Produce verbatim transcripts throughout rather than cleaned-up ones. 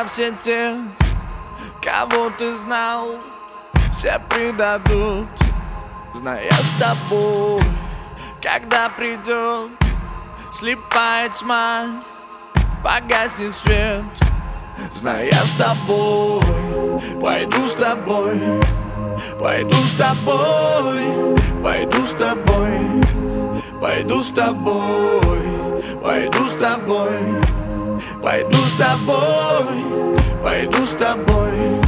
Когда все те, кого ты знал, все предадут, зная с тобой. Когда придет слепая тьма, погаснет свет, зная с тобой. Пойду с тобой, пойду с тобой, пойду с тобой, пойду с тобой, пойду с тобой, пойду с тобой, пойду с тобой.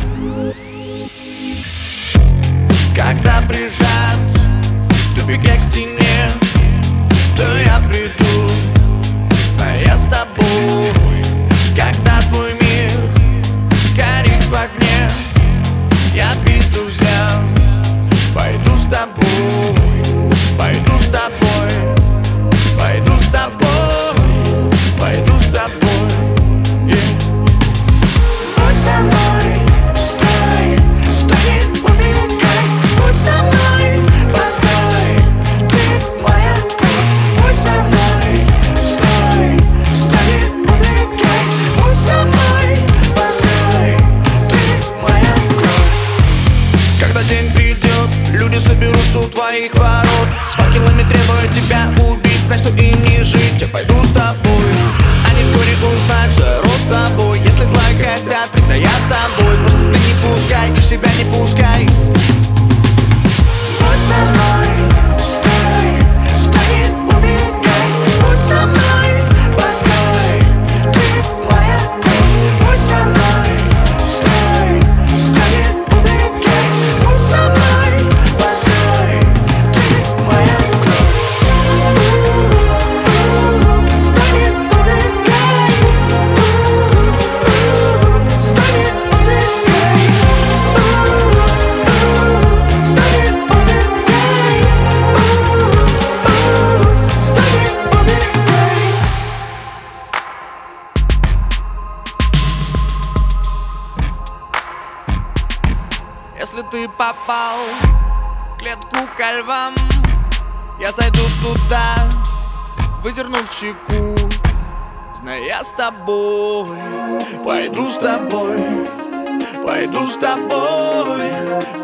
Когда прижат в тупике к стене, то я приду, зная с тобой. Когда твой мир горит в огне, я биту взял, пойду с тобой, пойду с тобой, пойду с тобой, пойду с тобой, yeah. Будь со мной, стой, стой, убегай. Будь со мной, постой, ты моя кровь. Будь со мной, стой, стой, убегай. Будь со мной, постой, ты моя кровь. Когда день придет, люди соберутся у твоих ворот, с факелами требуя тебя убить. Знай, что им не жить, я пойду с тобой. Они вскоре узнают, что я рос с тобой. Если зла хотят, тогда я с тобой. Просто ты не пускай и в себя не пускай. Будь со мной, стой, стой, убегай. Будь со мной, постой, ты моя кровь. Будь со мной, стой, стой, убегай. Будь со мной, постой, ты моя кровь. Стой, убегай. Стой, убегай. Стой, убегай. Стой, убегай. Если ты попал в клетку ко львам, я зайду туда, выдернув чеку, зная с тобой. Пойду с тобой, пойду с тобой,